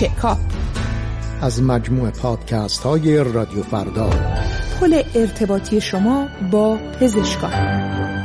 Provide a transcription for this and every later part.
چکاپ از مجموع پادکست های رادیو فردا. پل ارتباطی شما با پزشکان.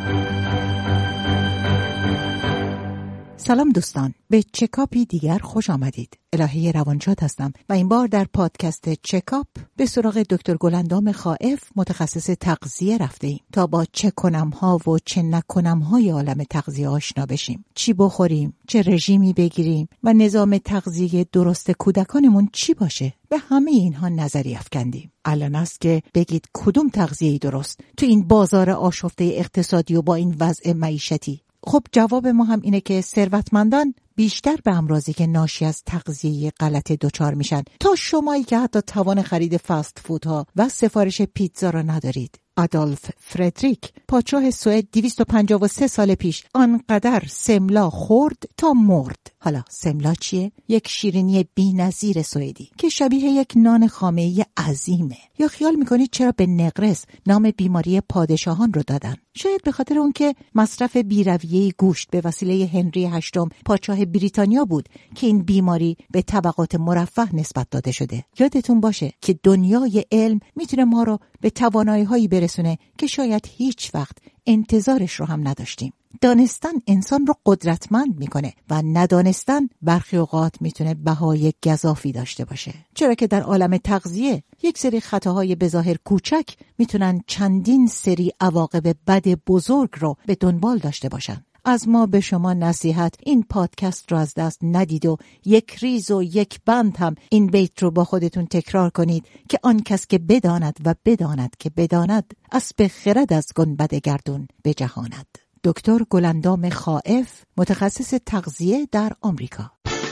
سلام دوستان، به چکاپی دیگر خوش آمدید. الهه روانشاد هستم و این بار در پادکست چکاپ به سراغ دکتر گلندام خائف، متخصص تغذیه رفته ایم تا با چه کنم ها و چه نکنم های عالم تغذیه آشنا بشیم. چی بخوریم، چه رژیمی بگیریم و نظام تغذیه درست کودکانمون چی باشه. به همه اینها نظری افکندیم. الان است که بگید کدوم تغذیه‌ای درست تو این بازار آشفته اقتصادی و با این وضع معیشتی. خب جواب ما هم اینه که ثروتمندان بیشتر به امراضی که ناشی از تغذیه غلط دچار میشن تا شمایی که حتی توان خرید فست فودها و سفارش پیتزا را ندارید. آدولف فردریک، پادشاه سوئد 253 سال پیش آنقدر سملا خورد تا مرد. حالا سملا چیه؟ یک شیرینی بی‌نظیر سوئدی که شبیه یک نان خامه‌ای عظیمه. یا خیال میکنید چرا به نقرس نام بیماری پادشاهان رو دادن؟ شاید به خاطر اون که مصرف بی‌رویه گوشت به وسیله هنری هشتم پادشاه بریتانیا بود که این بیماری به طبقات مرفه نسبت داده شده. یادتون باشه که دنیای علم میتونه ما رو به توانایی‌هایی برسونه که شاید هیچ وقت انتظارش رو هم نداشتیم. دانستن انسان رو قدرتمند میکنه و ندانستن برخی اوقات میتونه بهای گزافی داشته باشه. چرا که در عالم تغذیه یک سری خطاهای بظاهر کوچک میتونن چندین سری عواقب بد بزرگ رو به دنبال داشته باشن. از ما به شما نصیحت، این پادکست رو از دست ندید و یک ریز و یک بند هم این بیت رو با خودتون تکرار کنید که آن کس که بداند و بداند که بداند، اسب خرد از گنبد گردون بجهاند. دکتر گلندام خائف، متخصص تغذیه در آمریکا.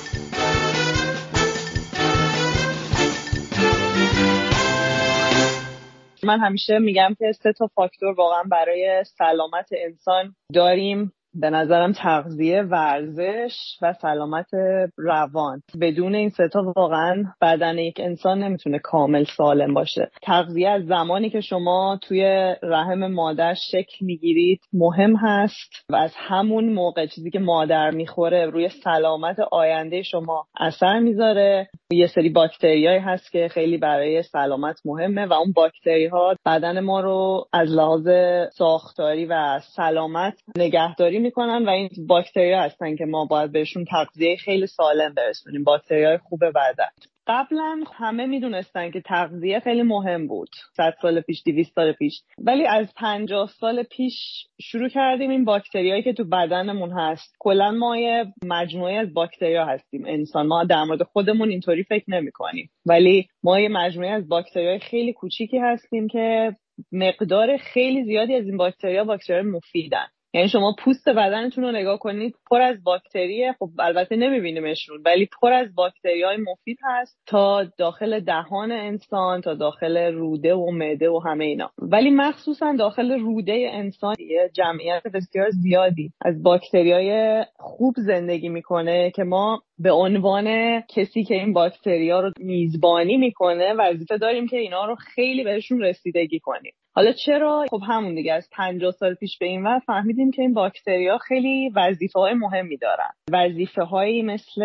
من همیشه میگم که 3 فاکتور واقعا برای سلامت انسان داریم. به نظرم تغذیه، ورزش و سلامت روان. بدون این 3 واقعا بدن یک انسان نمیتونه کامل سالم باشه. تغذیه از زمانی که شما توی رحم مادر شکل میگیرید مهم هست و از همون موقع چیزی که مادر میخوره روی سلامت آینده شما اثر میذاره. یه سری باکتریایی هست که خیلی برای سلامت مهمه و اون باکتری ها بدن ما رو از لحاظ ساختاری و سلامت نگهداری میکنن و این باکتری‌ها هستن که ما باید بهشون تغذیه خیلی سالم برسونیم. باکتری‌های خوب بدن. قبلا همه میدونستن که تغذیه خیلی مهم بود، 100 سال پیش، 200 سال پیش، ولی از 50 سال پیش شروع کردیم این باکتریایی که تو بدنمون هست. کلا ما یه مجموعه از باکتریا هستیم. انسان، ما در مورد خودمون اینطوری فکر نمی‌کنیم، ولی ما یه مجموعه از باکتریای خیلی کوچیکی هستیم که مقدار خیلی زیادی از این باکتریای مفیدن. یعنی شما پوست بدنتون رو نگاه کنید، پر از باکتریه. خب البته نمیبینیمشون، ولی پر از باکتریای مفید هست، تا داخل دهان انسان، تا داخل روده و معده و همه اینا. ولی مخصوصا داخل روده انسان یه جمعیت بسیار زیادی از باکتریای خوب زندگی میکنه که ما به عنوان کسی که این باکتریا رو میزبانی میکنه وظیفه داریم که اینا رو خیلی بهشون رسیدگی کنیم. حالا چرا؟ خب همون دیگه، از 50 سال پیش به این ور فهمیدیم که این باکتریا خیلی وظیفه‌های مهمی دارن. وظیفه‌هایی مثل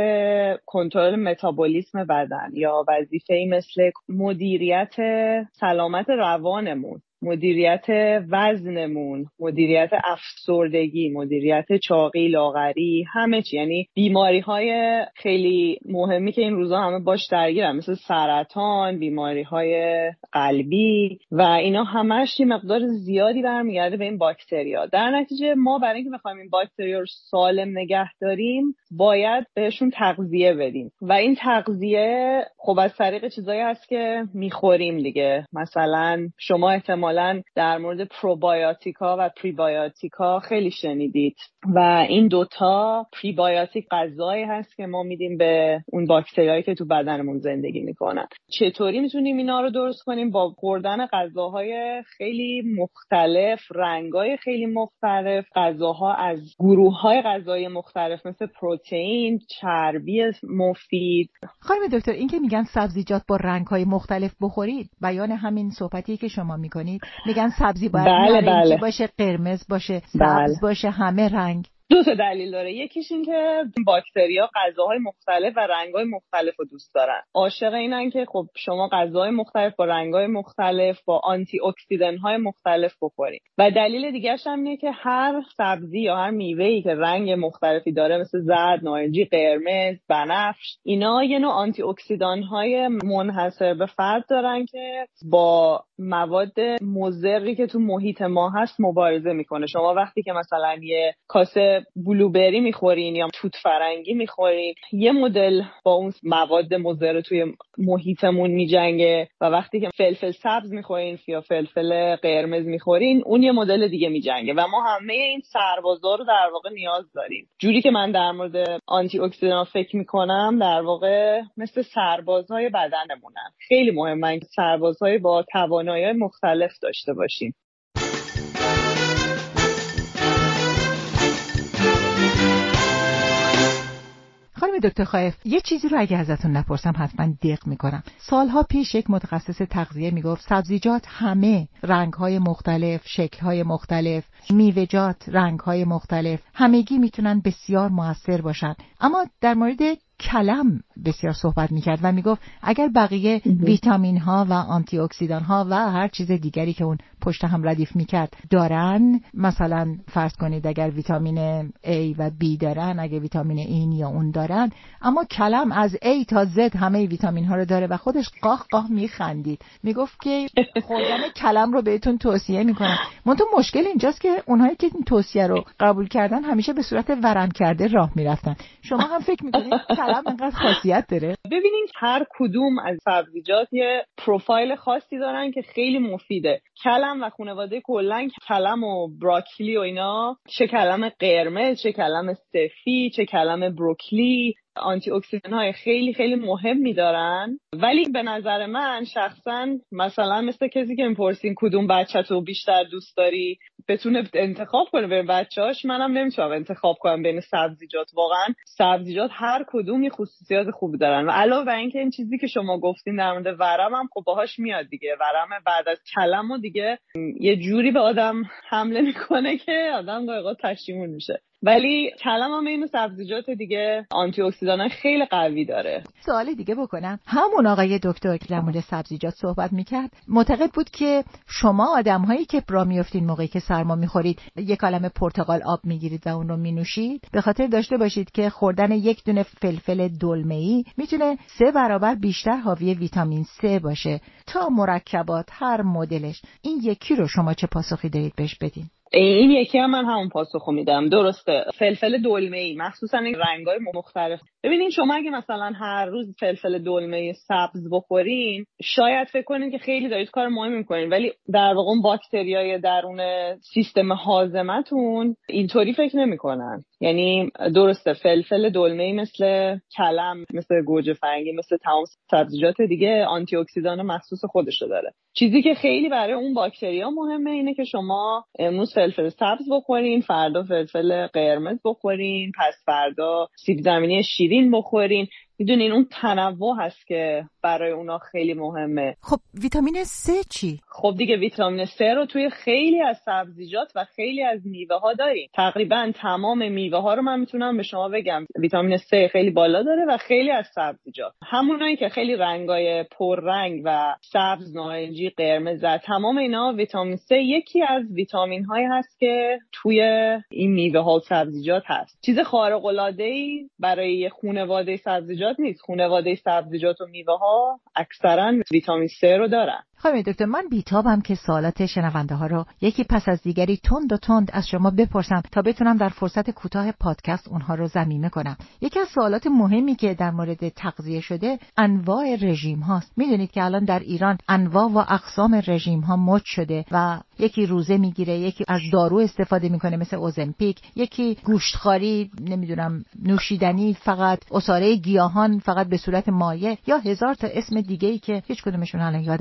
کنترل متابولیسم بدن، یا وظیفه‌ای مثل مدیریت سلامت روانمون، مدیریت وزنمون، مدیریت افسردگی، مدیریت چاقی، لاغری، همه چی. یعنی بیماری‌های خیلی مهمی که این روزا همه باش درگیرن، مثل سرطان، بیماری‌های قلبی و اینا، همش یه مقدار زیادی برمیگرده به این باکتریا. در نتیجه ما برای اینکه بخوایم این باکتریا رو سالم نگه داریم باید بهشون تغذیه بدیم و این تغذیه خب از طریق چیزایی هست که میخوریم دیگه. مثلا شما احتمالاً در مورد پروبایوتیکا و پریبایوتیکا خیلی شنیدید و این دوتا پریبایوتیک غذایی هست که ما میدیم به اون باکتریایی که تو بدنمون زندگی میکنن. چطوری میتونیم اینا رو درست کنیم؟ با خوردن غذاهای خیلی مختلف، رنگای خیلی مختلف، غذاها از گروه‌های غذایی مختلف مثل پروتئین، چربی مفید. خانم دکتر، این که میگن سبزیجات با رنگ‌های مختلف بخورید، بیان همین صحبتی که شما میکنید. میگن سبزی باید نارنجی باشه، قرمز باشه، سبز باشه، همه رنگ. دو تا دلیل داره. یکیش این که باکتریا غذاهای مختلف و رنگ‌های مختلف رو دوست دارن. عاشق اینن که خب شما غذاهای مختلف با رنگ‌های مختلف با آنتی اکسیدن‌های مختلف بخورید. و دلیل دیگه‌ش هم اینه که هر سبزی یا هر میوه‌ای که رنگ مختلفی داره مثل زرد، نارنجی، قرمز، بنفش، اینا یه نوع آنتی اکسیدان‌های منحصر به فرد دارن که با مواد مضری که تو محیط ما هست مبارزه میکنه. شما وقتی که مثلا یه کاسه بلوبری میخورین یا توت فرنگی میخورین، یه مدل با اون مواد مضر توی محیطمون میجنگه و وقتی که فلفل سبز میخورین یا فلفل قرمز میخورین، اون یه مدل دیگه میجنگه و ما همه این سربازا رو در واقع نیاز داریم. جوری که من در مورد آنتی اکسیدان فکر میکنم، در واقع مثل سربازهای بدنمونن. خیلی مهمه که سربازهای با توانایی مختلف داشته باشیم. خانم دکتر خائف، یه چیزی رو اگه ازتون نپرسم حتما دق میکنم. سالها پیش یک متخصص تغذیه میگفت سبزیجات همه رنگ‌های مختلف، شکل‌های مختلف، میوه‌جات رنگ‌های مختلف، همگی میتونن بسیار موثر باشن. اما در مورد کلم بسیار صحبت میکرد و میگفت اگر بقیه ویتامین ها و آنتی اکسیدان ها و هر چیز دیگری که اون پشت هم ردیف میکرد دارن، مثلا فرض کنید اگر ویتامین A و B دارن، اگر ویتامین این یا اون دارن، اما کلم از A تا Z همه ویتامین ها رو داره و خودش قاه قاه میخندید. میگفت که خوردن کلم رو بهتون توصیه میکنم. منتها مشکل اینجاست که اونهایی که این توصیه رو قبول کردن همیشه به صورت ورم کرده راه میرفتن. شما هم فکر میکنید کلم انقدر خاصیت داره؟ ببینین هر کدوم از سبزیجات یه پروفایل خاصی دارن که خیلی مفیده. کلم و خانواده کلن، کلم و براکلی و اینا، چه کلم قرمز، چه کلم سفید، چه کلم بروکلی، آنتی اکسیدان های خیلی خیلی مهمی دارن. ولی به نظر من شخصا مثلا مثل کسی که میپرسین کدوم بچه تو بیشتر دوست داری بتونه انتخاب کنه بین بچه‌هاش، منم نمیتونم انتخاب کنم بین سبزیجات. واقعا سبزیجات هر کدوم یه خصوصیات خوب دارن و علاوه بر اینکه این چیزی که شما گفتین در مورد ورم هم خب باهاش میاد دیگه. ورم بعد از کلم و دیگه یه جوری به آدم حمله میکنه که آدم دقیقا پشیمون میشه. ولی کلم هم این سبزیجات دیگه آنتی اکسیدان خیلی قوی داره. سوال دیگه بکنم. همون آقای دکتر که در مورد سبزیجات صحبت میکرد معتقد بود که شما آدم‌هایی که راه میافتین موقعی که سرما میخورید یک کلمه پرتقال آب میگیرید و اون رو مینوشید، به خاطر داشته باشید که خوردن یک دونه فلفل دلمه‌ای میتونه 3 برابر بیشتر حاوی ویتامین C باشه تا مرکبات هر مدلش. این یکی رو شما چه پاسخی دارید بهش بدین؟ این یکی هم من همون پاسخو میدم. درسته، فلفل دلمه‌ای مخصوصا این رنگ‌های مختلف. ببینین شما اگه مثلا هر روز فلفل دلمه‌ای سبز بخورین، شاید فکر کنین که خیلی دارید کار مهمی می‌کنین، ولی در واقع اون باکتریای درون سیستم هاضمه‌تون اینطوری فکر نمی‌کنن. یعنی درسته فلفل دلمه‌ای مثل کلم، مثل گوجه فرنگی، مثل تمام سبزیجات دیگه آنتی اکسیدان مخصوص خودشو داره. چیزی که خیلی برای اون باکتریا مهمه اینه که شما امروز فلفل سبز بخورین، فردا فلفل قرمز بخورین، پس فردا سیب زمینی شیرین بخورین. میدونین اون تنوع هست که برای اونا خیلی مهمه. خب ویتامین C چی؟ خب دیگه ویتامین C رو توی خیلی از سبزیجات و خیلی از میوه ها داریم. تقریبا تمام میوه ها رو من میتونم به شما بگم ویتامین C خیلی بالا داره و خیلی از سبزیجات، همونایی که خیلی رنگای پررنگ و سبز، نارنجی، قرمز، تمام اینا ویتامین C یکی از ویتامین هایی هست که توی این میوه ها و سبزیجات هست. چیز خارق العاده برای یه خانواده سبزیجات نیست. خانواده سبزیجات و میوه ها اکثرا ویتامین C رو دارن. خانم دکتر، من بیتابم که سوالات شنونده ها رو یکی پس از دیگری تند و تند از شما بپرسم تا بتونم در فرصت کوتاه پادکست اونها رو ضمیمه کنم. یکی از سوالات مهمی که در مورد تغذیه شده انواع رژیم هاست. میدونید که الان در ایران انواع و اقسام رژیم ها مد شده و یکی روزه میگیره، یکی از دارو استفاده میکنه مثل اوزمپیک، یکی گوشتخواری، نمیدونم نوشیدنی فقط، عصاره گیاهان فقط به صورت مایع، یا هزار تا اسم دیگه‌ای که هیچ کدومشون الان یادم نیست.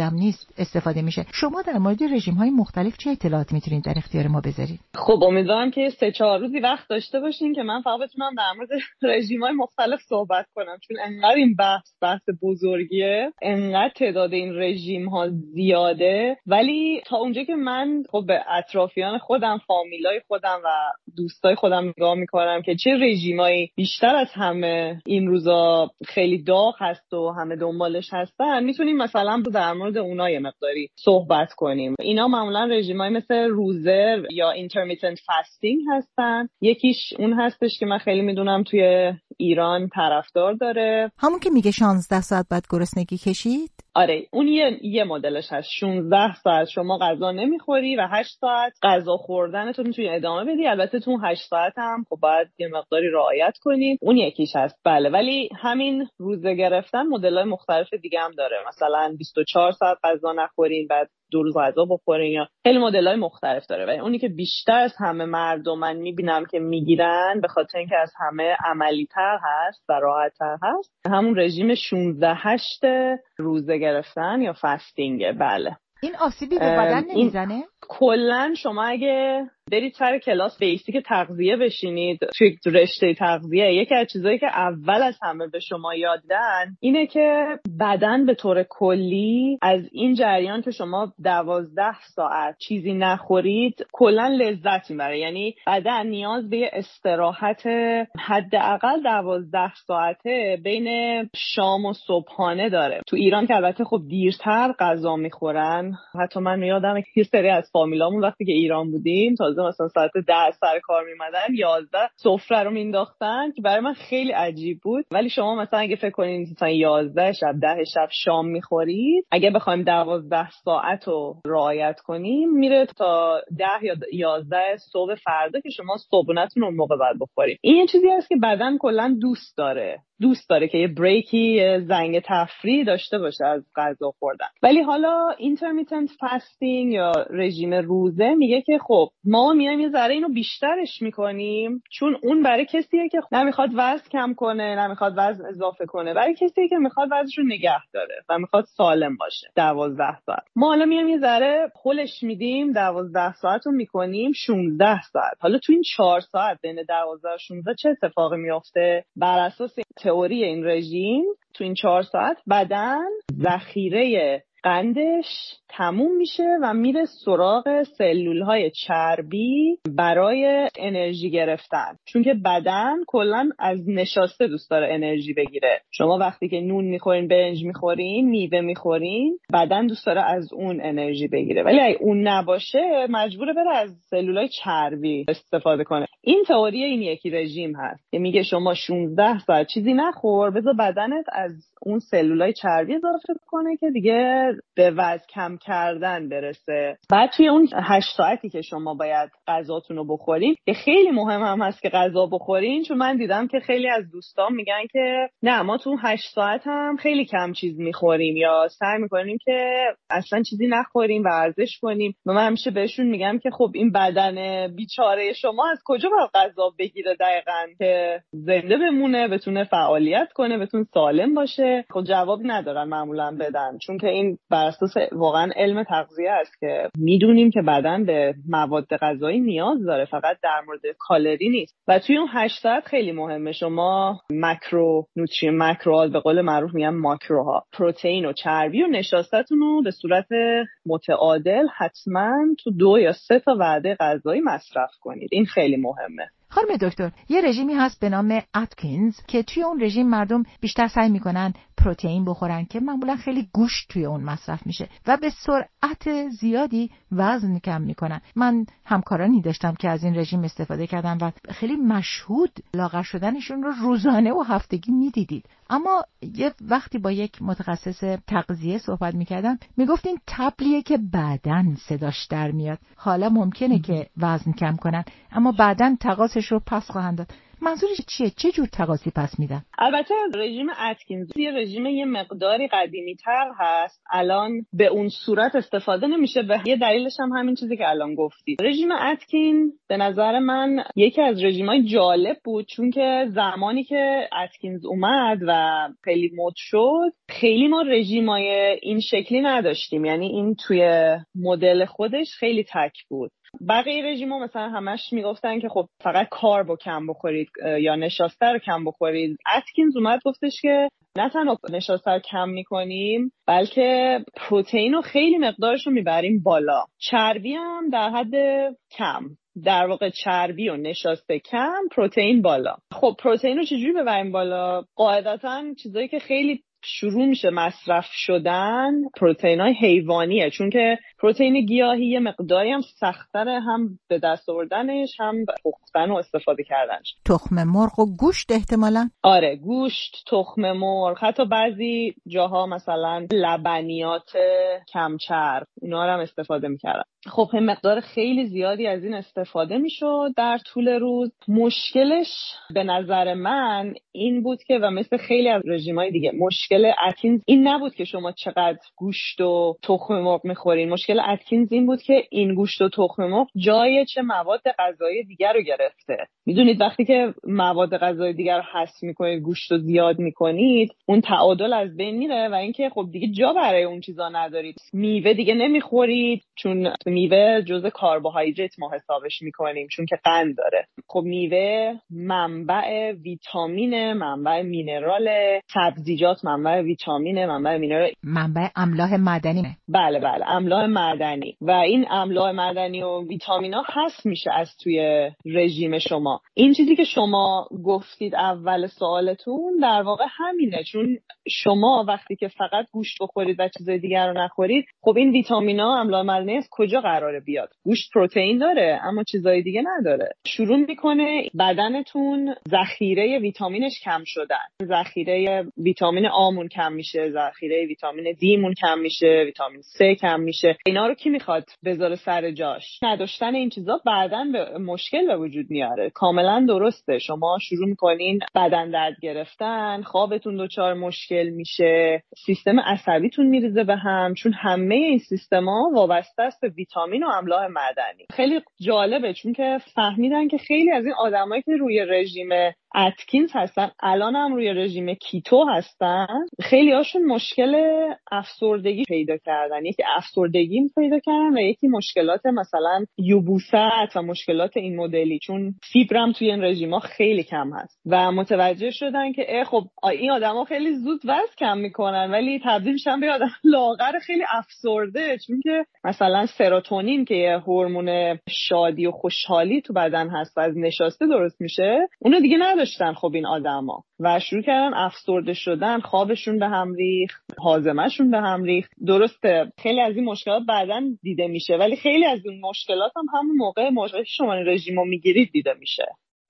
استفاده میشه. شما در مورد رژیم‌های مختلف چه اطلاعاتی میتونید در اختیار ما بذارید؟ خب امیدوارم که 3-4 روزی وقت داشته باشین که من فقط بتونم در مورد رژیم‌های مختلف صحبت کنم، چون انقدر این بحث بزرگیه، انقدر تعداد این رژیم‌ها زیاده. ولی تا اونجا که من خب به اطرافیان خودم، فامیلای خودم و دوستای خودم نگاه میکنم که چه رژیمایی بیشتر از همه این روزا خیلی داغ هست و همه دنبالش هستن، میتونیم مثلا در مورد اونها یه مقداری صحبت کنیم. اینا معمولا رژیمایی مثل روزه یا intermittent fasting هستن. یکیش اون هستش که من خیلی میدونم توی ایران طرفدار داره، همون که میگه 16 ساعت بعد گرسنگی کشید. آره اون یه مدلش هست. 16 ساعت شما غذا نمیخوری و 8 ساعت غذا خوردنتون میتونی ادامه بدی. البته تو 8 ساعت هم خب باید یه مقداری رعایت کنید. اون یکیش هست. بله، ولی همین روزه گرفتن مدل‌های مختلف دیگه هم داره. مثلا 24 ساعت غذا نخورین بعد 2 روز غذا بخورین، یا خیلی مدل‌های مختلف داره. و اونی که بیشتر از همه مردم من میبینم که میگیرن به خاطر اینکه از همه عملی‌تر هست و راحت‌تر هست، همون رژیم 16-8 روزه گرفتن یا فاستینگه. بله. این آسیبی به بدن نمیزنه؟ کلن شما اگه برید سر کلاس بیسیک تغذیه بشینید توی رشته تغذیه، یکی از چیزایی که اول از همه به شما یاد دادن اینه که بدن به طور کلی از این جریان که شما 12 ساعت چیزی نخورید کلن لذت میبره. یعنی بدن نیاز به استراحت حداقل 12 ساعته بین شام و صبحانه داره. تو ایران که البته خب دیرتر غذا میخورن، حتی من یادمه که یه سری از فامیلامون وقتی که ایران بودیم تازه مثلا ساعت 10 سر کار میمدن، 11 سفره رو مینداختن که برای من خیلی عجیب بود. ولی شما مثلا اگه فکر کنید مثلا 11 شب 10 شب شام میخورید، اگه بخوایم 12 ساعت رو رعایت کنیم میره تا 10 یا 11 صبح فردا که شما صبحونه‌تون اون موقع باید بخورید. این چیزی هست که بدن کلا دوست داره که یه بریکی، زنگ تفریح داشته باشه از غذا خوردن. ولی حالا intermittent fasting یا رژیم روزه میگه که خب ما میایم یه ذره اینو بیشترش میکنیم، چون اون برای کسیه که نمیخواد وزن کم کنه، نمیخواد وزن اضافه کنه، برای کسیه که میخواد وزنشو نگه داره و میخواد سالم باشه. 12 ساعت ما حالا میایم یه ذره هولش میدیم، 12 ساعت رو میکنیم 16 ساعت. حالا تو این 4 ساعت بین 12 و 16 چه اتفاقی میفته؟ بر اساس تئوری این رژیم تو این 4 ساعت بدن ذخیره قندش تموم میشه و میره سراغ سلولهای چربی برای انرژی گرفتن، چون که بدن کلا از نشاسته دوست داره انرژی بگیره. شما وقتی که نون میخورین، برنج میخورین، میوه میخورین، بدن دوست داره از اون انرژی بگیره. ولی اگه اون نباشه مجبوره بره از سلولهای چربی استفاده کنه. این تئوری این یکی رژیم هست که میگه شما 16 ساعت چیزی نخور، بذار بدنت از اون سلولای چربی اضافه کنه که دیگه به وزن کم کردن برسه. بعد توی اون 8 ساعتی که شما باید غذاتون رو بخورین، که خیلی مهم هم هست که غذا بخورین، چون من دیدم که خیلی از دوستان میگن که نه ما تو 8 ساعت هم خیلی کم چیز میخوریم یا سعی میکنیم که اصلا چیزی نخوریم، ورزش کنیم. و من همیشه بهشون میگم که خب این بدن بیچاره شما از کجا باید غذا بگیره دقیقاً که زنده بمونه، بتونه فعالیت کنه، بتونه سالم باشه؟ خب جواب ندارن معمولا بدن، چون که این بر اساس واقعا علم تغذیه است که میدونیم که بدن به مواد غذایی نیاز داره، فقط در مورد کالری نیست. و توی اون 8 ساعت خیلی مهمه شما ماکروها به قول معروف میگن ماکروها، پروتئین و چربی و نشاستتون رو به صورت متعادل حتما تو 2 یا 3 تا وعده غذایی مصرف کنید. این خیلی مهمه. خانم دکتر، یه رژیمی هست به نام اتکینز که توی اون رژیم مردم بیشتر سعی میکنن پروتئین بخورن که معمولا خیلی گوشت توی اون مصرف میشه و به سرعت زیادی وزن کم میکنن. من همکارانی داشتم که از این رژیم استفاده کردن و خیلی مشهود لاغر شدنشون رو روزانه و هفتگی میدیدید. اما یه وقتی با یک متخصص تغذیه صحبت میکردم میگفت این طبلیه که بعدن صداش در میاد. حالا ممکنه که وزن کم کنن اما بعدن تقاصش رو پس خواهند داد. منظورش چیه؟ چه جور تقاضی پس میدن؟ البته رژیم اتکینز یه رژیم یه مقداری قدیمی‌تر هست، الان به اون صورت استفاده نمیشه. به یه دلیلش هم همین چیزی که الان گفتی. رژیم اتکین به نظر من یکی از رژیم‌های جالب بود، چون که زمانی که اتکینز اومد و خیلی مد شد، خیلی ما رژیم‌های این شکلی نداشتیم. یعنی این توی مدل خودش خیلی تک بود. بقیه رژیم‌ها مثلا همش میگفتن که خب فقط کارب کم بخورید یا نشاسته رو کم بخورید. اتکینز اومد گفتش که نه تنها نشاسته رو کم میکنیم، بلکه پروتئین رو خیلی مقدارش رو میبریم بالا، چربی هم در حد کم. در واقع چربی و نشاسته کم، پروتئین بالا. خب پروتئین رو چجوری ببریم بالا؟ قاعدتاً چیزایی که خیلی شروع میشه مصرف شدن پروتئین‌های حیوانیه، چون که پروتئین گیاهی یه مقداری هم سخت‌تره هم به دست آوردنش هم پختن و استفاده کردنش. تخم مرغ و گوشت احتمالاً؟ آره، گوشت، تخم مرغ، حتی بعضی جاها مثلا لبنیات کم چرب، اونا رو هم استفاده می‌کردن. خب هم مقدار خیلی زیادی از این استفاده میشد در طول روز. مشکلش به نظر من این بود که و مثل خیلی از رژیم‌های دیگه، مشکل اتکینز این نبود که شما چقدر گوشت و تخم مرغ می‌خورین. مشکل اتکینز این بود که این گوشت و تخم مرغ جای چه مواد غذایی دیگر رو گرفته. میدونید وقتی که مواد غذایی دیگر رو حذف می‌کنید، گوشت رو زیاد می‌کنید، اون تعادل از بین میره و اینکه خب دیگه جا برای اون چیزا ندارید. میوه دیگه نمی‌خورید، چون میوه جزء کربوهیدرات ما حسابش می‌کنیم چون که قند داره. خب میوه منبع ویتامین، منبع مینرال، سبزیجات منبع ویتامین، منبع مینرال، منبع املاح معدنی. بله املاح معدنی. و این املاح معدنی و ویتامینا حذف میشه از توی رژیم شما. این چیزی که شما گفتید اول سوالتون در واقع همینه، چون شما وقتی که فقط گوشت بخورید و چیزای دیگر رو نخورید، خب این ویتامینا، املاح معدنی از کجا قراره بیاد؟ گوشت پروتئین داره اما چیزای دیگه نداره. شروع میکنه بدنتون ذخیره ویتامینش کم شدن، ذخیره ویتامین آمون کم میشه، ذخیره ویتامین دیمون کم میشه، ویتامین C کم میشه. اینا رو کی میخواد بذاره سر جاش؟ نداشتن این چیزا بعدن به مشکل به وجود میاره. کاملا درسته، شما شروع میکنین بدن درد گرفتن، خوابتون دچار مشکل میشه، سیستم عصبیتون میریزه به هم، چون همه این سیستما وابسته است به ویتامین و املاح معدنی. خیلی جالبه چون که فهمیدن که خیلی از این آدمایی که روی رژیم اتکینز هستن الان هم روی رژیم کیتو هستن، خیلی هاشون مشکل افسردگی پیدا کردن. یکی افسردگی پیدا کردن و یکی مشکلات مثلا یبوست و مشکلات این مدلی، چون فیبرم توی این رژیما خیلی کم هست و متوجه شدن که خب این آدما خیلی زود وزن کم میکنن ولی تبدیل میشن به آدم لاغر خیلی افسرده، چون که مثلا سروتونین که یه هورمون شادی و خوشحالی تو بدن هست و از نشاسته درست میشه، اونو دیگه نداشتن. خب این آدما و شروع کردن افسرده شدن، خوابشون به هم ریخت، هاضمه‌شون به هم ریخت. درسته خیلی از این مشکلات بعداً دیده میشه ولی خیلی از این مشکلات هم همون موقع شما رژیمو میگیرید دیده میشه.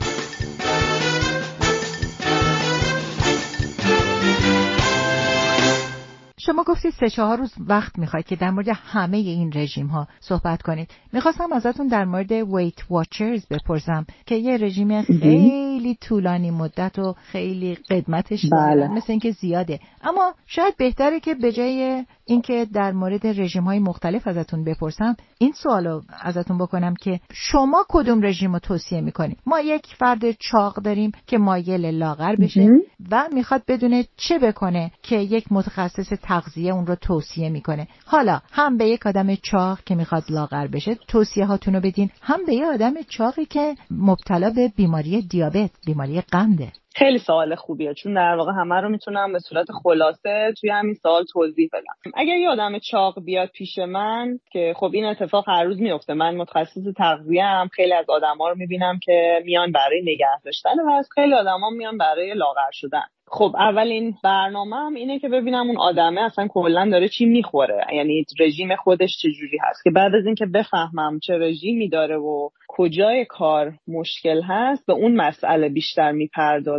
شما گفتید 3-4 روز وقت میخواید که در مورد همه این رژیم ها صحبت کنید. میخواستم ازتون در مورد ویت واچرز بپرسم که یه رژیم خیلی طولانی مدت و خیلی قدمتش مثل اینکه زیاده، اما شاید بهتره که به جای اینکه در مورد رژیم های مختلف ازتون بپرسم این سوالو ازتون بکنم که شما کدوم رژیم رو توصیه میکنید؟ ما یک فرد چاق داریم که مایل لاغر بشه و میخواد بدونه چه بکنه که یک متخصص تغذیه اون رو توصیه میکنه. حالا هم به یک آدم چاق که میخواد لاغر بشه توصیه هاتونو بدین، هم به یک آدم چاقی که مبتلا به بیماری دیابت، بیماری قنده. خیلی سوال خوبیه چون در واقع همه رو میتونم به صورت خلاصه توی همین سوال توضیح بدم. اگر یه آدم چاق بیاد پیش من، که خب این اتفاق هر روز میفته، من متخصص تغذیه ام، خیلی از آدما رو میبینم که میان برای نگه داشتن وزن، خیلی آدما میان برای لاغر شدن. خب اولین برنامه‌ام اینه که ببینم اون آدمه اصلا کلا داره چی میخوره، یعنی رژیم خودش چجوری هست، که بعد از این که بفهمم چه رژیمی داره و کجای کار مشکل هست به اون مسئله بیشتر میپردازم.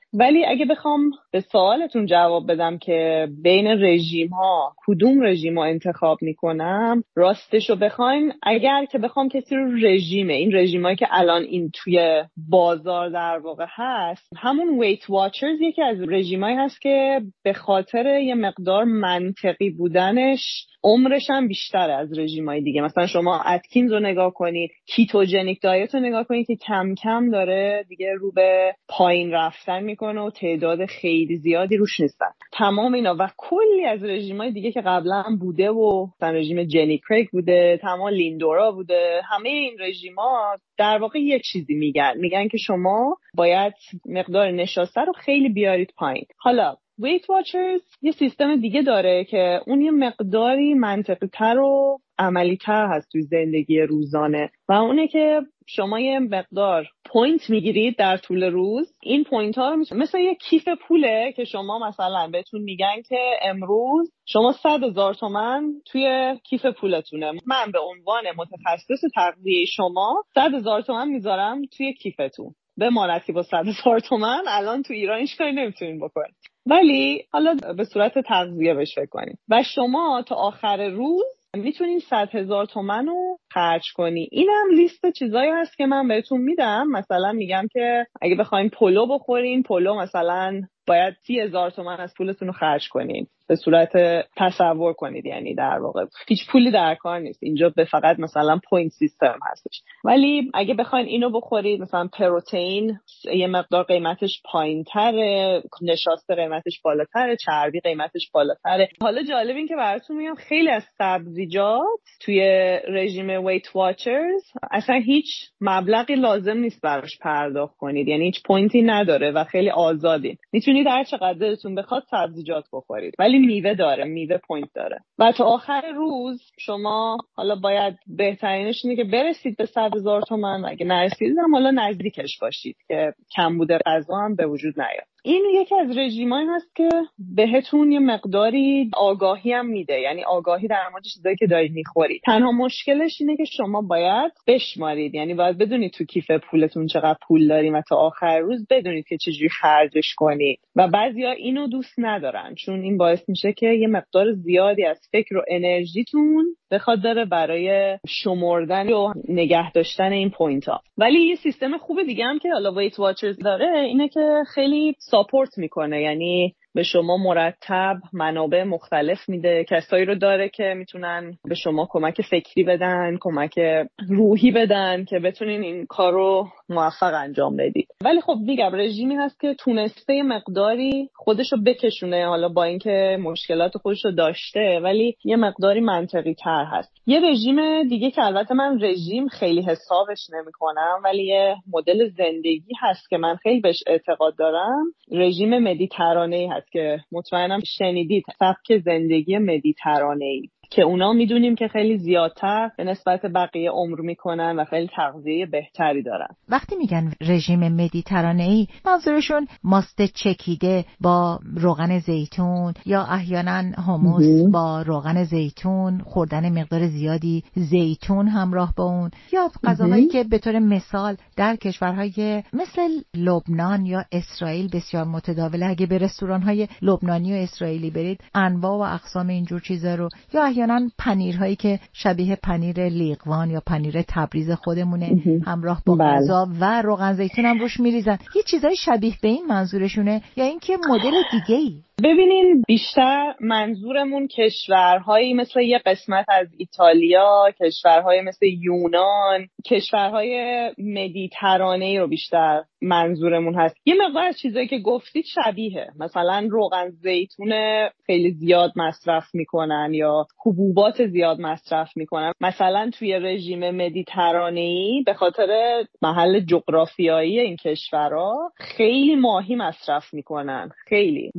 ولی اگه بخوام به سوالتون جواب بدم که بین رژیم ها کدوم رژیم رو انتخاب میکنم، راستشو بخواین اگر که بخوام کسی رو رژیمه، این رژیمایی که الان این توی بازار در واقع هست، همون ویت واچرز یکی از رژیمایی هست که به خاطر یه مقدار منطقی بودنش عمرش هم بیشتره از رژیمای دیگه. مثلا شما اتکینز رو نگاه کنید، کیتوژنیک دایت رو نگاه کنید که کم کم داره دیگه رو به پایین رفتن میکنه و تعداد خیلی زیادی روش نیستن. تمام اینا و کلی از رژیمای دیگه که قبلا هم بوده و مثلا رژیم جنی کریگ بوده، تمام لیندورا بوده، همه این رژیما در واقع یک چیزی میگن که شما باید مقدار نشاسته رو خیلی بیارید پایین. حالا ویت واچرز یه سیستم دیگه داره که اون یه مقداری منطقی تر و عملی تر هست توی زندگی روزانه و اونه که شما یه مقدار پوینت میگیرید در طول روز. این پوینت ها رو مثل یه کیف پوله که شما مثلا بهتون میگن که امروز شما 100,000 تومان توی کیف پولتونه، من به عنوان متخصص تغذیه شما 100,000 تومان میذارم توی کیفتون. به مالتی با 100,000 تومان الان تو ایران هیچ کاری نمیتونین بکنید، ولی حالا به صورت تغذیه بهش فکر کنید و شما تا آخر روز میتونین 100,000 تومان رو خرج کنی. اینم لیست چیزایی هست که من بهتون میدم. مثلا میگم که اگه بخواین پلو بخورین، پلو مثلا باید 30,000 تومان از پولتون رو خرج کنین. به صورت تصور کنید، یعنی در واقع هیچ پولی در کار نیست اینجا، به فقط مثلا پوینت سیستم هستش. ولی اگه بخواین اینو بخورید، مثلا پروتئین یه مقدار قیمتش پایین‌تره، نشاسته قیمتش بالاتره، چربی قیمتش بالاتره. حالا جالب این که براتون میگم خیلی از سبزیجات توی رژیم ویت واچرز اصلا هیچ مبلغی لازم نیست براش پرداخت کنید، یعنی هیچ پوینتی نداره و خیلی آزادین. میتونید هر چقدر دلتون بخواد سبزیجات بخورید، ولی میوه داره، میوه پوینت داره. و تا آخر روز شما حالا باید بهترینش اینه که برسید به 100,000 تومان، اگه نرسیدید هم حالا نزدیکش باشید که کمبود غذا هم به وجود نیاد. این یکی از رژیمایی هست که بهتون یه مقداری آگاهی هم میده، یعنی آگاهی در مورد چیزایی که دارید میخورید. تنها مشکلش اینه که شما باید بشمارید، یعنی باید بدونید تو کیف پولتون چقدر پول دارید و تا آخر روز بدونید که چجوری خرجش کنید. و بعضیا اینو دوست ندارن چون این باعث میشه که یه مقدار زیادی از فکر و انرژیتون بخواد داره برای شمردن و نگه داشتن این پوینت ها. ولی یه سیستم خوب دیگه هم که حالا ویت واچرز داره اینه که خیلی ساپورت میکنه، یعنی به شما مرتب منابع مختلف میده. کسایی رو داره که میتونن به شما کمک فکری بدن، کمک روحی بدن که بتونین این کار رو موفق انجام بدید. ولی خب میگم رژیمی هست که تونسته مقداری خودشو بکشونه، حالا با اینکه مشکلات خودشو داشته ولی یه مقداری منطقی تر هست. یه رژیم دیگه که البته من رژیم خیلی حسابش نمی‌کنم ولی یه مدل زندگی هست که من خیلی بهش اعتقاد دارم، رژیم مدیترانه‌ای هست که مطمئنم شنیدید، سبک زندگی مدیترانه‌ای که اونا میدونیم که خیلی زیادتر به نسبت بقیه عمر میکنن و خیلی تغذیه بهتری دارن. وقتی میگن رژیم مدیترانه‌ای منظورشون ماست چکیده با روغن زیتون یا احیانا هموس با روغن زیتون، خوردن مقدار زیادی زیتون همراه با اون، یا غذاهایی که به طور مثال در کشورهای مثل لبنان یا اسرائیل بسیار متداوله. اگه به رستوران‌های لبنانی و اسرائیلی برید انواع و اقسام اینجور چیزا رو، یا احیانا پنیرهایی که شبیه پنیر لیقوان یا پنیر تبریز خودمونه همراه با غذا و روغن زیتون هم روش میریزن. یه چیزای شبیه به این منظورشونه یا اینکه مدل دیگه‌ای؟ ببینین بیشتر منظورمون کشورهایی مثل یه قسمت از ایتالیا، کشورهای مثل یونان، کشورهای مدیترانه‌ای رو بیشتر منظورمون هست. یه مقدار از چیزایی که گفتید شبیه، مثلا روغن زیتون خیلی زیاد مصرف میکنن یا حبوبات زیاد مصرف میکنن. مثلا توی رژیم مدیترانه‌ای به خاطر محل جغرافیایی این کشورها خیلی ماهی مصرف میکنن، خیلی ماهی‌های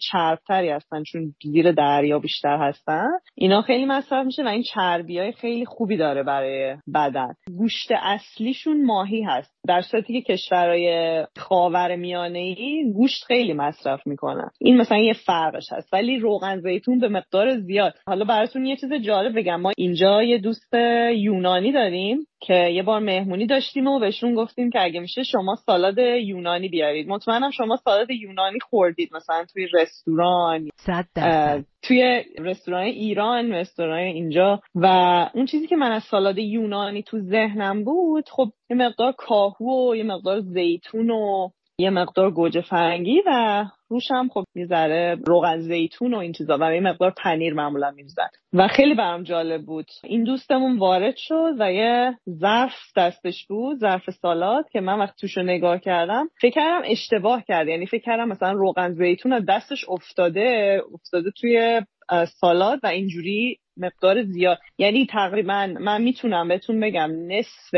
چربتری هستن چون زیر دریا بیشتر هستن، اینا خیلی مصرف میشه و این چربیای خیلی خوبی داره برای بدن. گوشت اصلیشون ماهی هست، در صورتی که کشورهای خاورمیانه‌ای گوشت خیلی مصرف میکنن. این مثلا یه فرقش هست. ولی روغن زیتون به مقدار زیاد. حالا براتون یه چیز جالب بگم، ما اینجا یه دوست یونانی داریم که یه بار مهمونی داشتیم و بهشون گفتیم که اگه میشه شما سالاد یونانی بیارید. مطمئنم شما سالاد یونانی خوردید مثلا توی رستوران، 100%. توی رستوران ایران، رستوران اینجا. و اون چیزی که من از سالاد یونانی تو ذهنم بود، خب یه مقدار کاهو و یه مقدار زیتون و یه مقدار گوجه فرنگی و روش هم خب میذاره روغن زیتون و این چیزا و یه مقدار پنیر معمولا میذاره و خیلی برام جالب بود. این دوستمون وارد شد و یه ظرف دستش بود، ظرف سالاد، که من وقتی توشو نگاه کردم فکر کردم اشتباه کرده. یعنی فکر کردم مثلا روغن زیتون از دستش افتاده توی سالاد و اینجوری مقدار زیاد. یعنی تقریبا من میتونم بهتون بگم نصف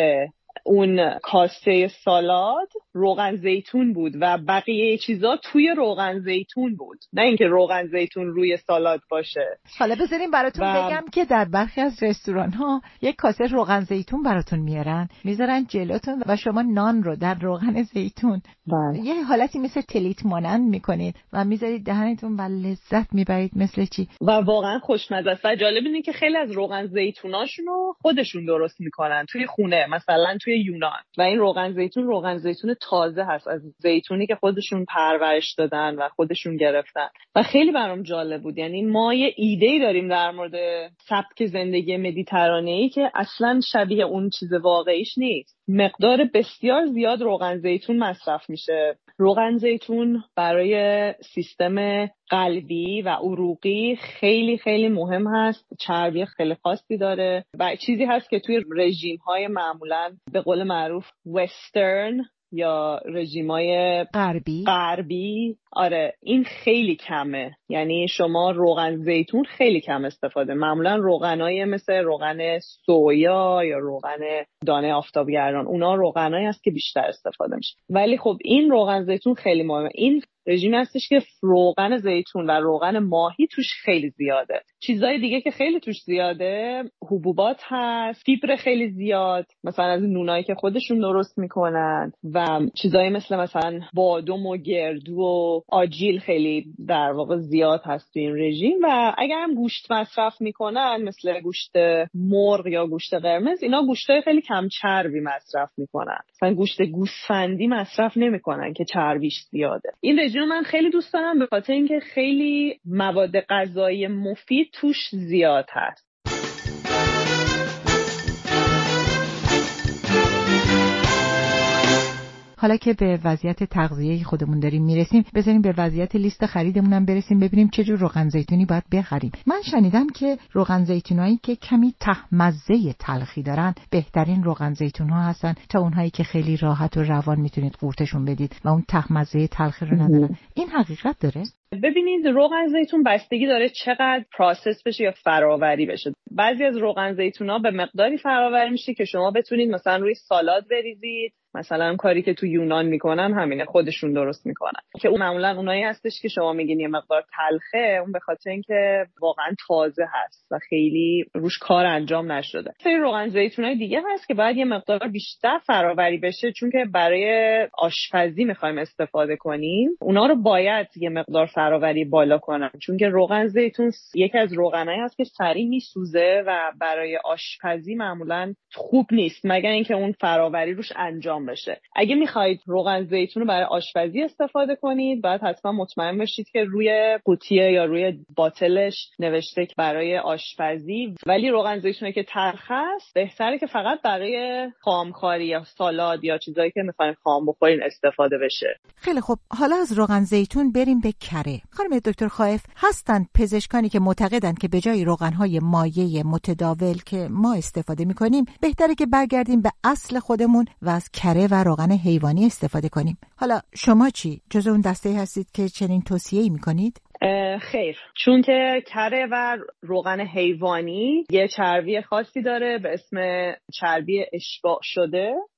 اون کاسه سالاد روغن زیتون بود و بقیه چیزا توی روغن زیتون بود، نه اینکه روغن زیتون روی سالاد باشه. حالا بذاریم براتون بگم که در برخی از رستوران ها یک کاسه روغن زیتون براتون میارن، میذارن جلوتون و شما نان رو در روغن زیتون یه حالتی مثل تلیت مانند میکنید و میذارید دهنتون و لذت میبرید مثل چی. و واقعا خوشمزه است. و جالب اینه که خیلی از روغن زیتوناشونو خودشون درست میکنن توی خونه، مثلا توی یونان. و این روغن زیتون تازه هست، از زیتونی که خودشون پرورش دادن و خودشون گرفتن. و خیلی برام جالب بود. یعنی ما یه ایده‌ای داریم در مورد سبک زندگی مدیترانه‌ای که اصلا شبیه اون چیز واقعیش نیست. مقدار بسیار زیاد روغن زیتون مصرف میشه. روغن زیتون برای سیستم قلبی و عروقی خیلی خیلی مهم هست. چربی خیلی خاصی داره و چیزی هست که توی رژیم‌های معمولاً به قول معروف وسترن یا رژیم‌های غربی آره این خیلی کمه. یعنی شما روغن زیتون خیلی کم استفاده. معمولا روغنای مثل روغن سویا یا روغن دانه آفتابگردان، اونا روغنایی هست که بیشتر استفاده میشه. ولی خب این روغن زیتون خیلی مهمه. این رژیم هستش که روغن زیتون و روغن ماهی توش خیلی زیاده. چیزای دیگه که خیلی توش زیاده، حبوبات هست، فیبر خیلی زیاد، مثلا از نونایی که خودشون درست میکنن و چیزایی مثلا بادام و گردو و آجیل خیلی در واقع زیاد هست تو این رژیم. و اگر هم گوشت مصرف میکنن مثل گوشت مرغ یا گوشت قرمز، اینا گوشتای خیلی کم چربی مصرف میکنن. مثلا گوشت گوسفندی مصرف نمیکنن که چربیش زیاده. این رژیم من خیلی دوست دارم به خاطر اینکه خیلی مواد غذایی مفید توش زیاد هست. حالا که به وضعیت تغذیه خودمون داریم میرسیم، بذاریم به وضعیت لیست خریدمون هم برسیم، ببینیم چه جور روغن زیتونی باید بخریم. من شنیدم که روغن زیتونایی که کمی مزه تلخی دارن بهترین روغن زیتون‌ها هستن تا اونهایی که خیلی راحت و روان میتونید قورتشون بدید و اون مزه تلخی رو ندارن. این حقیقت داره؟ ببینید روغن زیتون بستگی داره چقدر پروسس بشه یا فراوری بشه. بعضی از روغن زیتون‌ها به مقداری فراوری میشه که شما بتونید مثلا روی سالاد بریزید. مثلا کاری که تو یونان میکنن همینه، خودشون درست میکنن که اون معمولا اونایی هستش که شما میگین یه مقدار تلخه، اون به خاطر اینکه واقعا تازه هست و خیلی روش کار انجام نشده. سری روغن زیتونای دیگه هست که باید یه مقدار بیشتر فراوری بشه، چون که برای آشپزی میخوایم استفاده کنیم، اونا رو باید یه مقدار فراوری بالا کنن، چون که روغن زیتون یکی از روغنایی هست که سریع میسوزه و برای آشپزی معمولا خوب نیست مگر اینکه اون فراوری روش انجام بشه. اگه میخواید روغن زیتون رو برای آشپزی استفاده کنید، باید حتما مطمئن باشید که روی قوطیه یا روی باتلش نوشته که برای آشپزی. ولی روغن زیتونی که تلخ است بهتره که فقط برای خامخواری یا سالاد یا چیزایی که میخواین خام بخورین استفاده بشه. خیلی خوب، حالا از روغن زیتون بریم به کره. خانم دکتر خائف، هستن پزشکانی که معتقدن که به جای روغن‌های مایع متداول که ما استفاده می‌کنیم، بهتره که برگردیم به اصل خودمون و از کره و روغن حیوانی استفاده کنیم. حالا شما چی؟ جزو اون دسته هستید که چنین توصیه‌ای می‌کنید؟ خیر، چون که کره و روغن حیوانی یه چربی خاصی داره به اسم چربی اشباع شده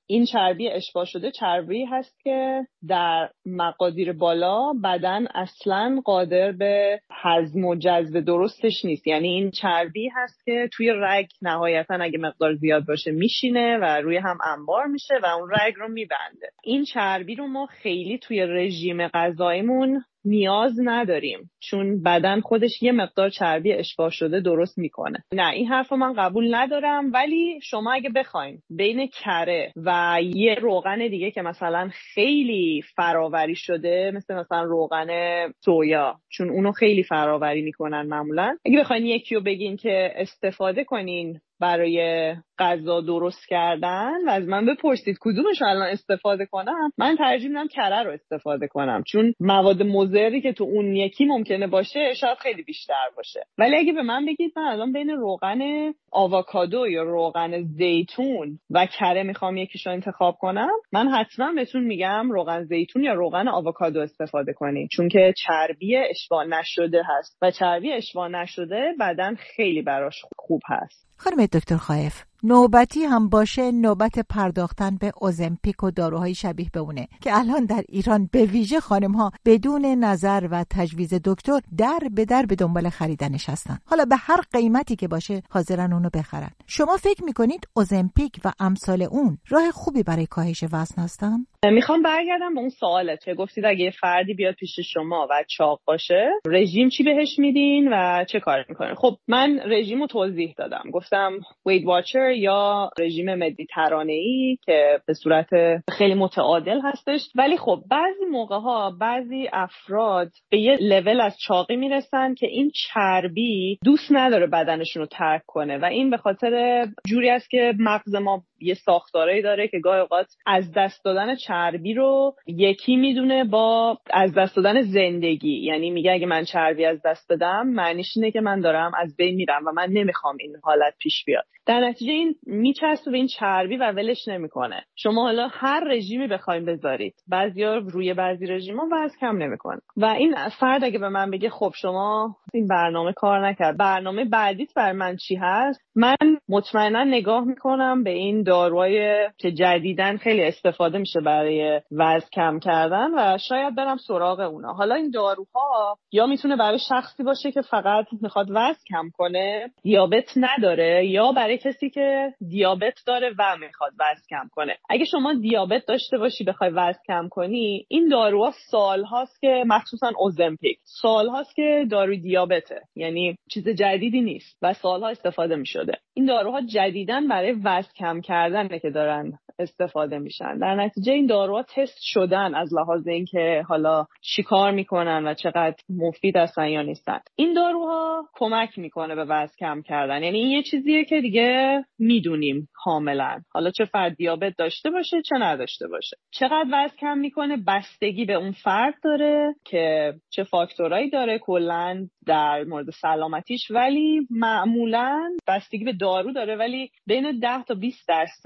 این چربی اشباع شده چربی هست که در مقادیر بالا بدن اصلاً قادر به هضم و جذب درستش نیست. یعنی این چربی هست که توی رگ نهایتاً اگه مقدار زیاد باشه میشینه و روی هم انبار میشه و اون رگ رو میبنده. این چربی رو ما خیلی توی رژیم غذاییمون نیاز نداریم، چون بدن خودش یه مقدار چربی اشباع شده درست میکنه. نه، این حرف رو من قبول ندارم. ولی شما اگه بخواین بین کره و یه روغن دیگه که مثلا خیلی فراوری شده، مثلا روغن سویا، چون اونو خیلی فراوری میکنن معمولا، اگه بخواین یکی رو بگین که استفاده کنین برای غذا درست کردن و از من بپرسید کدومش الان استفاده کنم، من ترجیح میدم کره رو استفاده کنم، چون مواد مضری که تو اون یکی ممکنه باشه شاید خیلی بیشتر باشه. ولی اگه به من بگید من الان بین روغن آووکادو یا روغن زیتون و کره میخوام یکیشو انتخاب کنم، من حتما بهتون میگم روغن زیتون یا روغن آووکادو استفاده کنید، چون که چربی اشباع نشده هست و چربی اشباع نشده بدن خیلی براش خوب هست. خانم دکتر خائف، نوبتی هم باشه نوبت پرداختن به اوزمپیک و داروهای شبیه به اونه که الان در ایران به ویژه خانم‌ها بدون نظر و تجویز دکتر در به دنبال خریدنش هستن. حالا به هر قیمتی که باشه حاضرن اونو بخرن. شما فکر میکنید اوزمپیک و امثال اون راه خوبی برای کاهش وزن هستن؟ میخوام برگردم به اون سوالت که گفتید اگه یه فردی بیاد پیش شما و چاق باشه رژیم چی بهش میدین و چه کار میکنین؟ خب من رژیمو توضیح دادم، گفتم ویت واچر یا رژیم مدیترانه‌ای که به صورت خیلی متعادل هستش. ولی خب بعضی موقع‌ها بعضی افراد به یه لول از چاقی میرسن که این چربی دوست نداره بدنشون رو ترک کنه و این به خاطر جوری است که مغز ما یه ساختارایی داره که گاهی اوقات از دست دادن چربی رو یکی میدونه با از دست دادن زندگی. یعنی میگه اگه من چربی از دست بدم معنیش اینه که من دارم از بین میرم و من نمیخوام این حالت پیش بیاد. در نتیجه این میچسبه به این چربی و ولش نمیکنه. شما حالا هر رژیمی بخواید بذارید، بعضیا روی بعضی رژیما وزن کم نمیکنه و این فرد اگه به من بگه خب شما این برنامه کار نکرد، برنامه بعدیت بر من چی هست، من مطمئنا نگاه میکنم به این داروهای که جدیدن خیلی استفاده میشه برای وزن کم کردن و شاید برم سراغ اونا. حالا این داروها یا میتونه برای شخصی باشه که فقط میخواد وزن کم کنه، دیابت نداره، یا برای کسی که دیابت داره و میخواد وزن کم کنه. اگه شما دیابت داشته باشی بخوای وزن کم کنی، این داروها سالهاست که مخصوصا اوزمپیک سالهاست که داروی دیابته، یعنی چیز جدیدی نیست و سالها استفاده میشده. این داروها جدیدن برای وزن کم کردنه که دارن استفاده میشن. در نتیجه این داروها تست شدن از لحاظ اینکه حالا چیکار میکنن و چقدر مفید هستن یا نیستن. این داروها کمک میکنه به وزن کم کردن، یعنی این یه چیزیه که دیگه میدونیم کاملا، حالا چه فرد دیابت داشته باشه چه نداشته باشه. چقدر وزن کم میکنه بستگی به اون فرد داره که چه فاکتورایی داره کلا در مورد سلامتیش، ولی معمولا بستگی به دارو داره، ولی بین 10 تا 20%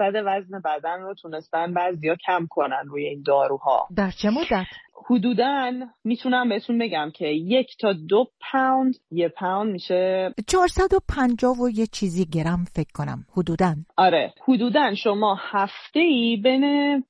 وزن بدن رو تونستن بعضیا کم کنن روی این داروها. در چه مدت؟ حدوداً میتونم بهتون بگم که 1 تا 2 پوند، 1 پوند میشه 450 و یه چیزی گرم فکر کنم حدوداً. آره حدوداً شما هفته‌ای بین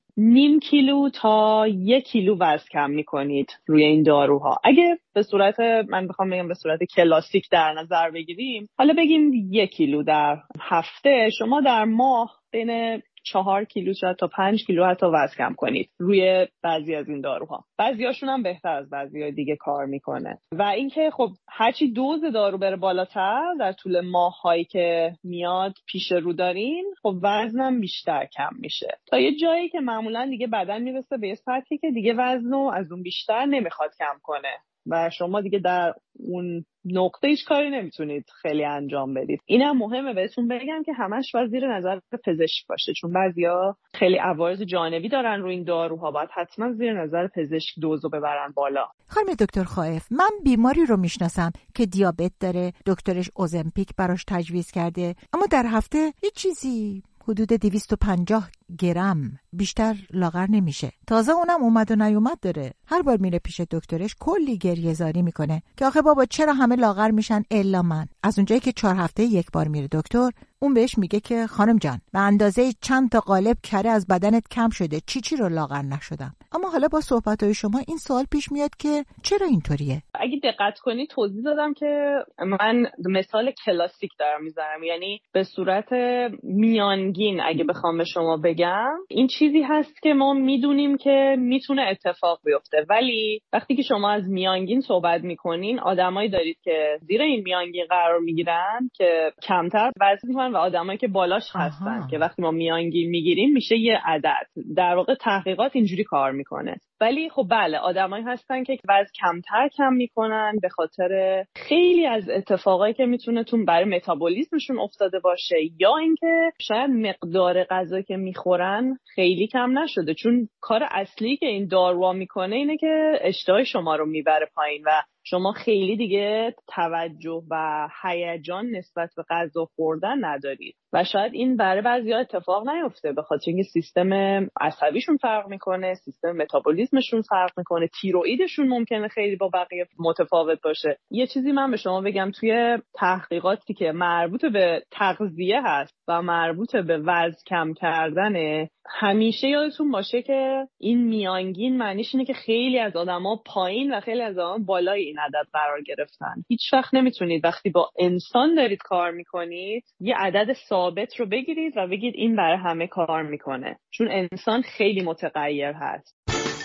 نیم کیلو تا 1 کیلو وزن کم میکنید روی این داروها. اگه به صورت من بخوام بگم به صورت کلاسیک در نظر بگیریم، حالا بگیم 1 کیلو در هفته، شما در ماه بین 4 کیلو شاید تا 5 کیلو حتی وزن کم کنید روی بعضی از این داروها. بعضیاشون هم بهتر از بعضیای دیگه کار میکنه و اینکه خب هرچی دوز دارو بره بالاتر در طول ماهایی که میاد پیش رو دارین، خب وزنم بیشتر کم میشه تا یه جایی که معمولا دیگه بدن میرسه به یه سطحی که دیگه وزنو از اون بیشتر نمیخواد کم کنه و شما دیگه در اون نقطه هیچ کاری نمیتونید خیلی انجام بدید. اینم مهمه بهتون بگم که همش باید زیر نظر پزشک باشه، چون بعضیا خیلی عوارض جانبی دارن روی این داروها، باید حتما زیر نظر پزشک دوزو ببرن بالا. خانم دکتر خائف، من بیماری رو میشناسم که دیابت داره، دکترش اوزمپیک براش تجویز کرده، اما در هفته یه چیزی حدود 250 گرم بیشتر لاغر نمیشه. تازه اونم اومد و نیومد داره. هر بار میره پیش دکترش کلی گریه‌زاری میکنه که آخه بابا چرا همه لاغر میشن الا من. از اونجایی که 4 هفته یک بار میره دکتر، اون بهش میگه که خانم جان به اندازه چند تا قالب کره از بدنت کم شده، چی رو لاغر نشدم. اما حالا با صحبت‌های شما این سوال پیش میاد که چرا اینطوریه؟ اگه دقت کنی توضیح دادم که من مثال کلاسیک دارم میذارم، یعنی به صورت میانگین اگه بخوام به شما بگم این چیزی هست که ما میدونیم که میتونه اتفاق بیفته، ولی وقتی که شما از میانگین صحبت میکنین آدمایی دارید که زیر این میانگین قرار میگیرن که کمتر وزن میکنن و آدمایی که بالاش هستن که وقتی ما میانگین میگیریم میشه یه عدد. در واقع تحقیقات اینجوری کار میکنه. ولی خب بله آدمایی هستن که وزن کمتر کم میکنن به خاطر خیلی از اتفاقایی که میتونه تون برای متابولیسمشون افتاده باشه، یا اینکه شاید مقدار غذایی که میخورن خیلی کم نشده، چون کار اصلی که این دارو میکنه اینه که اشتهای شما رو میبره پایین و شما خیلی دیگه توجه و هیجان نسبت به غذا خوردن ندارید و شاید این برای بعضیا اتفاق نیفته به خاطر اینکه سیستم عصبیشون فرق میکنه، سیستم متابولیسمشون فرق میکنه، تیروئیدشون ممکنه خیلی با بقیه متفاوت باشه. یه چیزی من به شما بگم، توی تحقیقاتی که مربوط به تغذیه هست و مربوط به وزن کم کردن، همیشه یادتون باشه که این میانگین معنیش اینه که خیلی از آدما پایین و خیلی از آدما بالای این عدد قرار گرفتن. هیچ وقت نمیتونید وقتی با انسان دارید کار میکنید یه عدد ثابت رو بگیرید و بگید این برای همه کار میکنه، چون انسان خیلی متغیر هست.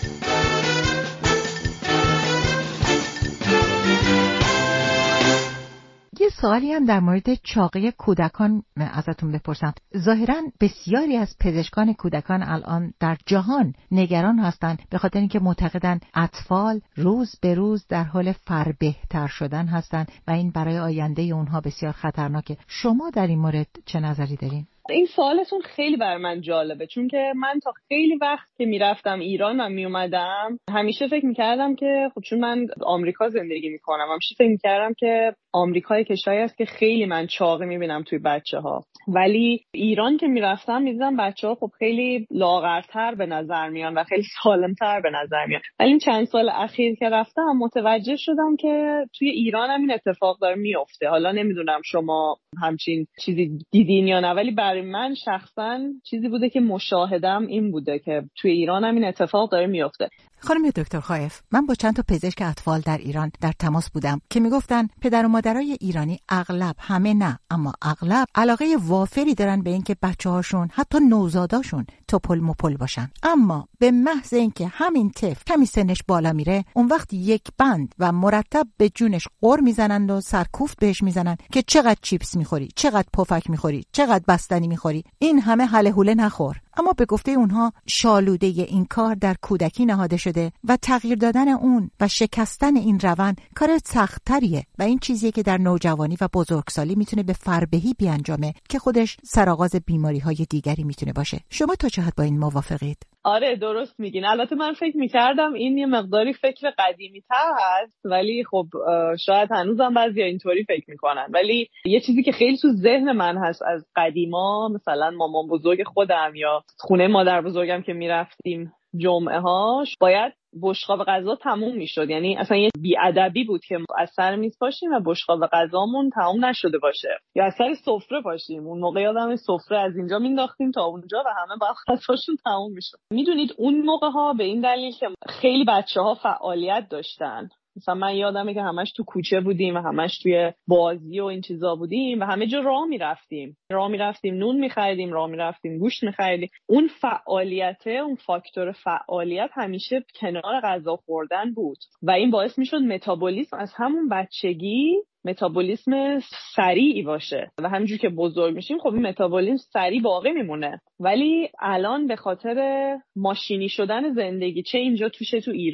یه سوالی هم در مورد چاقی کودکان ازتون بپرسم. ظاهراً بسیاری از پزشکان کودکان الان در جهان نگران هستند به خاطر اینکه معتقدن اطفال روز به روز در حال فربهتر شدن هستند و این برای آینده اونها بسیار خطرناکه. شما در این مورد چه نظری دارین؟ این سوالتون خیلی بر من جالبه، چون که من تا خیلی وقت که میرفتم ایران و میومدم همیشه فکر میکردم که خب چون من آمریکا زندگی میکنم همیشه فکر میکردم که آمریکا کشوری است که خیلی من چاقی میبینم توی بچه‌ها، ولی ایران که میرفتم میدیدم بچه‌ها خب خیلی لاغرتر به نظر میان و خیلی سالمتر به نظر میان. ولی این چند سال اخیر که رفتم متوجه شدم که توی ایران هم این اتفاق داره میفته. حالا نمیدونم شما همچین چیزی دیدین یا نه، ولی برای من شخصا چیزی بوده که مشاهدم این بوده که توی ایران هم این اتفاق داره میفته. خانم دکتر خائف، من با چند تا پزشک اطفال در ایران در تماس بودم که میگفتن پدر و مادرای ایرانی اغلب، همه نه اما اغلب، علاقه وافری دارن به اینکه بچه‌هاشون حتی نوزاداشون توپل مپل باشن، اما به محض اینکه همین طفل کمی سنش بالا میره اون وقت یک بند و مرتب به جونش غر میزنن و سرکوفت بهش میزنن که چقدر چیپس میخوری، چقدر پفک میخوری، چقدر بستنی میخوری، این همه هله هوله نخور. اما به گفته اونها شالوده این کار در کودکی نهاده شده و تغییر دادن اون و شکستن این روند کار سخت‌تریه و این چیزیه که در نوجوانی و بزرگسالی میتونه به فربهی بیانجامه که خودش سرآغاز بیماری‌های دیگری میتونه باشه. شما تا چه حد با این موافقید؟ آره درست میگین. البته من فکر میکردم این یه مقداری فکر قدیمی تر هست، ولی خب شاید هنوزم بعضیا اینطوری فکر میکنن. ولی یه چیزی که خیلی تو ذهن من هست از قدیما، مثلا مامان بزرگ خودم یا خونه مادر بزرگم که میرفتیم جمعه هاش باید بشقاب غذا تموم میشد، یعنی اصلا یه بی‌ادبی بود که از سر میز پاشیم و بشقاب غذامون تموم نشده باشه یا از سر سفره پاشیم. اون موقع یادم سفره از اینجا مینداختیم تا اونجا و همه باید غذاشون تموم میشد. میدونید اون موقع ها به این دلیل که خیلی بچه‌ها فعالیت داشتن، مثلا من یادمه که همش تو کوچه بودیم و همش توی بازی و این چیزا بودیم و همه جا راه میرفتیم نون می‌خریدیم، راه میرفتیم گوشت می‌خریدیم. اون فعالیت، اون فاکتور فعالیت همیشه کنار غذا خوردن بود و این باعث میشد متابولیسم از همون بچگی متابولیسم سریعی باشه و همینجور که بزرگ میشیم خب این متابولیسم سریع باقی میمونه. ولی الان به خاطر ماشینی شدن زندگی، چه اینجا تو ایران،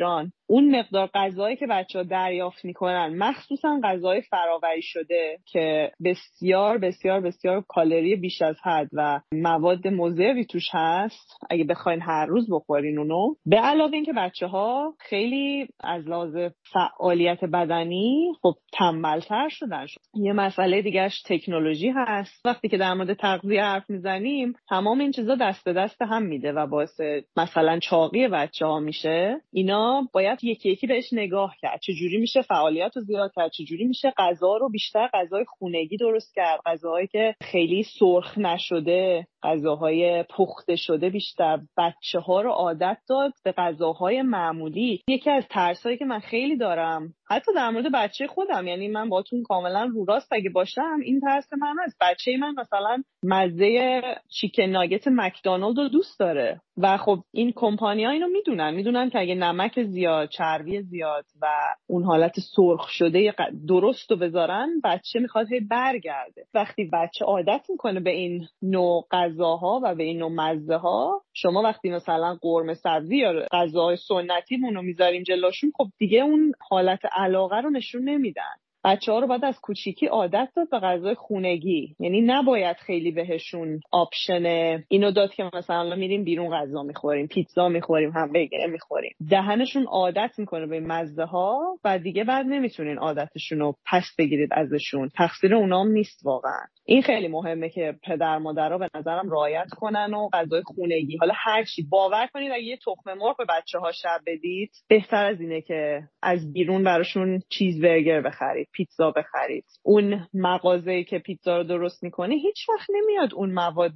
اون مقدار غذایی که بچه‌ها دریافت میکنن، مخصوصا غذای فراوری شده که بسیار بسیار بسیار کالری بیش از حد و مواد مضری توش هست، اگه بخواین هر روز بخورین اونو، به علاوه این که بچه‌ها خیلی از لحاظ فعالیت بدنی خب تنبل‌تر شدن. یه مسئله دیگه‌اش تکنولوژی هست. وقتی که در مورد تغذیه حرف میزنیم، تمام این چیزا دست به دست هم میده و باعث مثلا چاقی بچه‌ها میشه. اینا باید یکی یکی بهش نگاه کرد، چجوری میشه فعالیت رو زیاد کرد، چجوری میشه غذا رو بیشتر غذای خونگی درست کرد، غذاهایی که خیلی سرخ نشده، غذاهای پخته شده بیشتر. بچه‌ها رو عادت داد به غذاهای معمولی. یکی از ترسایی که من خیلی دارم، حتی در مورد بچه خودم، یعنی من باتون کاملا رو راست اگه باشم، این ترس من هست. بچه من مثلا مزه چیکن ناگت مکدونالد رو دوست داره و خب این کمپانی‌ها اینو میدونن که اگه نمک زیاد، چربی زیاد و اون حالت سرخ شده درست رو بذارن، بچه میخواد هی برگرده. وقتی بچه عادت میکنه به این نوع غذاها و به این نوع مزه ها، شما وقتی مثلا قرمه سبزی یا غذاهای سنتیمون رو میذاریم جلوشون، خب دیگه اون حالت علاقه رو نشون نمیدن. بچه‌ها رو باید از کوچیکی عادت داد به غذای خونگی، یعنی نباید خیلی بهشون آپشن اینو داد که مثلا میریم بیرون غذا میخوریم، پیتزا میخوریم، همبرگر میخوریم. دهنشون عادت میکنه به مزه ها و دیگه بعد نمیتونین عادتشون رو پس بگیرید ازشون. تقصیر اونام نیست واقعا. این خیلی مهمه که پدر مادرها به نظرم رعایت کنن و غذای خونگی، حالا هر چی، باور کنید اگه یه تخم مرغ به بچه‌ها شب بدید، بهتر از اینه که از بیرون براشون چیز برگر بخرید، پیتزا بخرید. اون مغازه‌ای که پیتزا رو درست میکنه هیچ وقت نمیاد اون مواد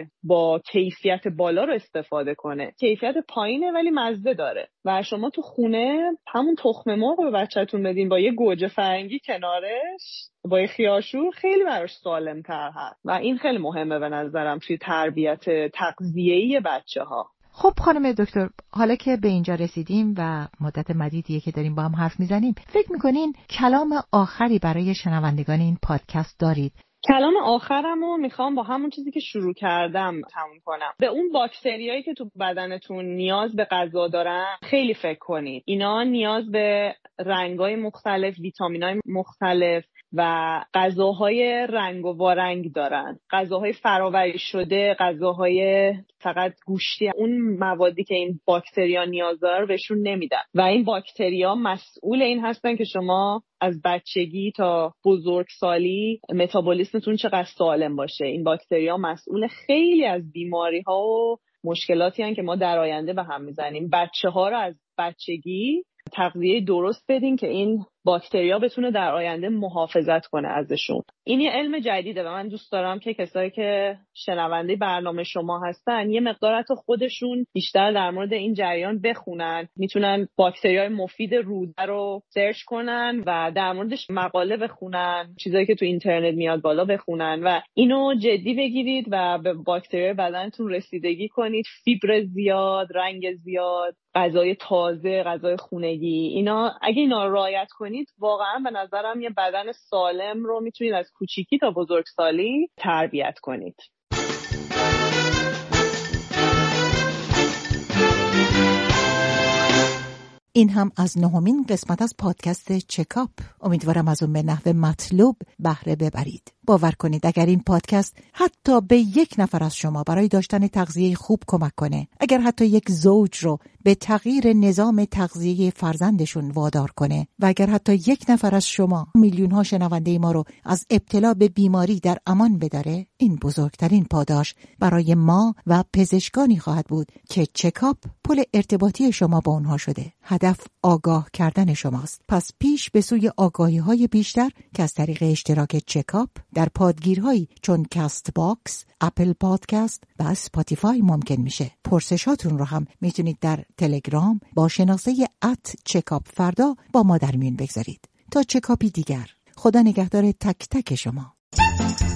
با کیفیت بالا رو استفاده کنه. کیفیت پایینه ولی مزه داره. و شما تو خونه همون تخم مرغ رو به بچه‌تون بدین با یه گوجه فرنگی کنارش، با یه خیارشور، خیلی براش سالم‌تر هست و این خیلی مهمه به نظرم توی تربیت تغذیه‌ای بچه‌ها. خب خانم دکتر، حالا که به اینجا رسیدیم و مدت مدیدیه که داریم با هم حرف میزنیم، فکر میکنین کلام آخری برای شنوندگان این پادکست دارید؟ کلام آخرمو میخوام با همون چیزی که شروع کردم تموم کنم. به اون باکتریایی که تو بدنتون نیاز به غذا دارن خیلی فکر کنید. اینا نیاز به رنگ‌های مختلف، ویتامین‌های مختلف و غذاهای رنگ و وارنگ دارن. غذاهای فراوری شده، غذاهای فقط گوشتی، اون موادی که این باکتریا نیاز داره بهشون نمیدن و این باکتریا مسئول این هستن که شما از بچگی تا بزرگسالی متابولیسمتون چقدر سالم باشه. این باکتریا مسئول خیلی از بیماری‌ها و مشکلاتی هستن که ما در آینده به هم میزنیم. بچه‌ها رو از بچگی تغذیه درست بدین که این باکتریا بتونه در آینده محافظت کنه ازشون. این یه علم جدیده و من دوست دارم که کسایی که شنونده برنامه شما هستن یه مقدار حتی خودشون بیشتر در مورد این جریان بخونن. میتونن باکتریای مفید روده رو سرچ کنن و در موردش مقاله بخونن، چیزایی که تو اینترنت میاد بالا بخونن و اینو جدی بگیرید و به باکتریای بدنتون رسیدگی کنید. فیبر زیاد، رنگ زیاد، غذای تازه، غذای خونگی، اینا اگه اینا رو رعایت کنید واقعا به نظرم یه بدن سالم رو میتونید از کوچیکی تا بزرگسالی تربیت کنید. این هم از 9مین قسمت از پادکست چکاپ. امیدوارم از اون به نحو مطلوب بهره ببرید. باور کنید اگر این پادکست حتی به یک نفر از شما برای داشتن تغذیه خوب کمک کنه، اگر حتی یک زوج رو به تغییر نظام تغذیه فرزندشون وادار کنه و اگر حتی یک نفر از شما میلیون ها شنونده ما رو از ابتلا به بیماری در امان بداره، این بزرگترین پاداش برای ما و پزشکانی خواهد بود که چکاپ پل ارتباطی شما با اونها شده. هدف آگاه کردن شماست. پس پیش به سوی آگاهی‌های بیشتر که از طریق اشتراک چکاپ در پادگیرهایی چون کاست باکس، اپل پادکست و اسپاتیفای ممکن میشه. پرسشاتون رو هم میتونید در تلگرام با شناسه @چکاپفردا با ما در میون بگذارید. تا چکاپی دیگر، خدا نگهدار تک تک شما.